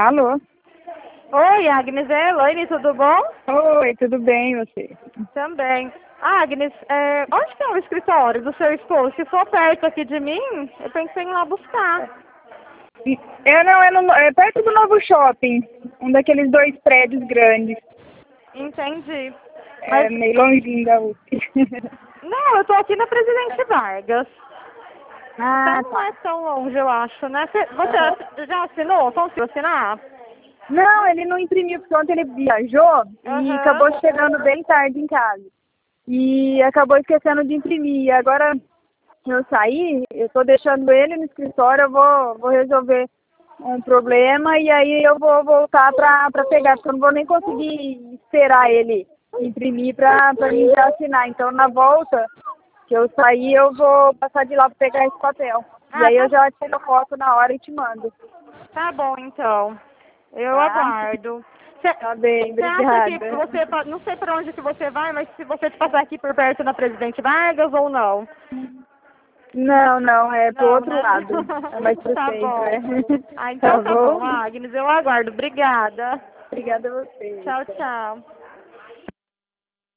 Alô? Oi, Agnes, é Elaine, tudo bom? Oi, tudo bem, e você? Também. Agnes, onde que é o escritório do seu esposo? Se for perto aqui de mim, eu pensei em ir lá buscar. É perto do novo shopping, um daqueles 2 prédios grandes. Entendi. É Mas, meio longinho da USP. não, eu tô aqui na Presidente Vargas. Ah, Então não tá. é tão longe, eu acho, né? Você já assinou? Conseguiu assinar? Não, ele não imprimiu, porque ontem ele viajou e Aham. acabou chegando bem tarde em casa. E acabou esquecendo de imprimir. E agora eu saí, eu tô deixando ele no escritório, eu vou resolver um problema e aí eu vou voltar pra pegar, porque eu não vou nem conseguir esperar ele imprimir pra mim já assinar. Então na volta que eu sair, eu vou passar de lá pra pegar esse papel. E Ah, aí eu já tiro foto na hora e te mando. tá bom, então. Eu Tá? aguardo. Tá bem, Você acha que obrigada. você, não sei para onde que você vai, mas se você passar aqui por perto na Presidente Vargas ou não? Não, é pro Não, outro né? lado. É mais pro Tá centro, é. bom. Ah, então Tá tá bom, bom? Agnes, eu aguardo. Obrigada. Obrigada a você. Tchau, tchau.